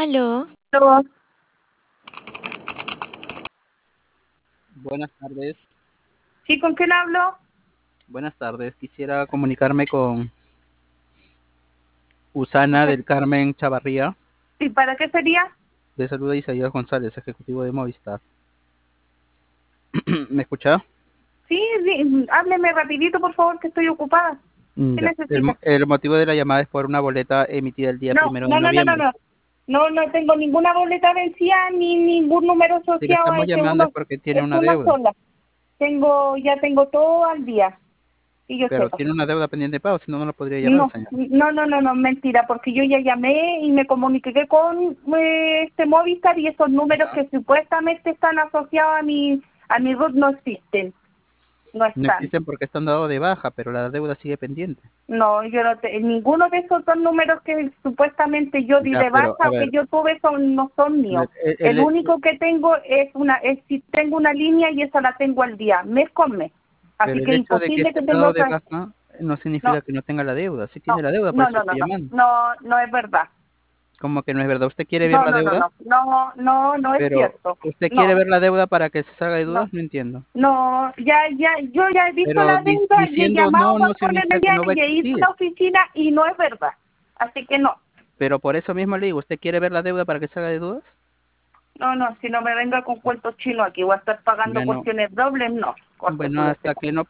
Aló, Aló. Buenas tardes, ¿Sí, con quién hablo? buenas tardes. Quisiera comunicarme con Usana Usted- del Carmen Chavarría. ¿Y para qué sería? De saluda Isaías González, ejecutivo de Movistar. ¿Me escucha? Sí, sí, hábleme rapidito, por favor, que estoy ocupada. ¿Qué Ya. necesita? El motivo de la llamada es por una boleta emitida el día No, primero de no, no, no, no, noviembre. no. No tengo ninguna boleta vencida ni ningún número Si le asociado a estamos ese llamando es uno. porque tiene Es una una deuda, sola. Ya tengo todo al día, que yo pero sepa. tiene una deuda pendiente de pago, si no, no lo podría llamar, No, señor. no, mentira, porque yo ya llamé y me comuniqué con este Movistar y esos números Ya. que supuestamente están asociados a mi RUT no existen, no No están. existen porque están dados de baja, pero la deuda sigue pendiente. No, yo no ninguno de esos dos números que supuestamente yo di Ya, de pero baja a o que ver, yo tuve no son míos. El único que tengo tengo una línea y esa la tengo al día, mes con mes. pero Así el que es hecho de que imposible esté que tenga dado de otra. baja no No, significa que no tenga la deuda. Sí no, tiene la deuda, por no, eso no, no, estoy no, llamando. no, no es verdad. Como que no es verdad. ¿Usted quiere ver No, la no, no, deuda? no, no, no, no es Pero, cierto. ¿usted quiere No, ver la deuda para que se salga de no, dudas? No entiendo. no, yo ya he visto Pero la deuda y he diciendo llamado no, a no Banco significa que Energía no va a y he ido a existir. la oficina y no es verdad. Así que no. Pero por eso mismo le digo, ¿usted quiere ver la deuda para que salga de dudas? No, si no me venga con cuentos chinos aquí, voy a estar pagando Bueno, cuestiones dobles, no, bueno, córtese. hasta que no